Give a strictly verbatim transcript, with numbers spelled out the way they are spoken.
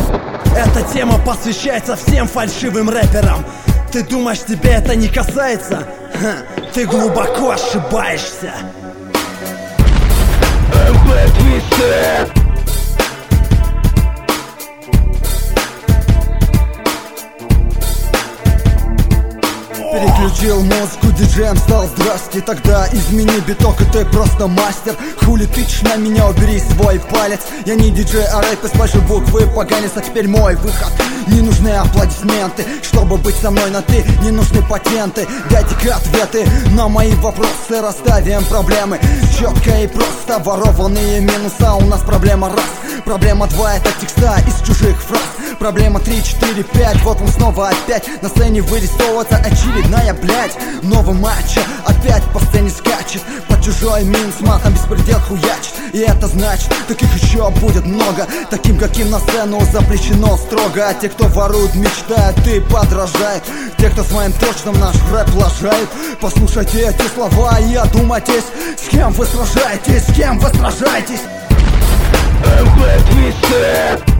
Эта тема посвящается всем фальшивым рэперам. Ты думаешь, тебя это не касается? Ха, ты глубоко ошибаешься. Переключил музыку, диджеем стал, здрасте. Тогда измени биток, и ты просто мастер. Хули тычешь на меня, убери свой палец. Я не диджей, а рэпер, спрашивай буквы, поганец. А теперь мой выход. Не нужны аплодисменты, чтобы быть со мной на ты. Не нужны патенты, дайте-ка ответы на мои вопросы. Расставим проблемы четко и просто. Ворованные минуса, у нас проблема раз. Проблема два, это текста из чужих фраз. Проблема три, четыре, пять, вот он снова опять. На сцене вырисовывается очередная, блядь. Новый мачо опять по сцене скачет. Под чужой минус матом беспредел хуячит. И это значит, таких еще будет много. Таким, каким на сцену запрещено строго. А те, кто ворует, мечтает, ты подражает. Те, кто своим точным наш рэп лажает. Послушайте эти слова и одумайтесь. С кем вы сражаетесь, с кем вы сражаетесь? Let me say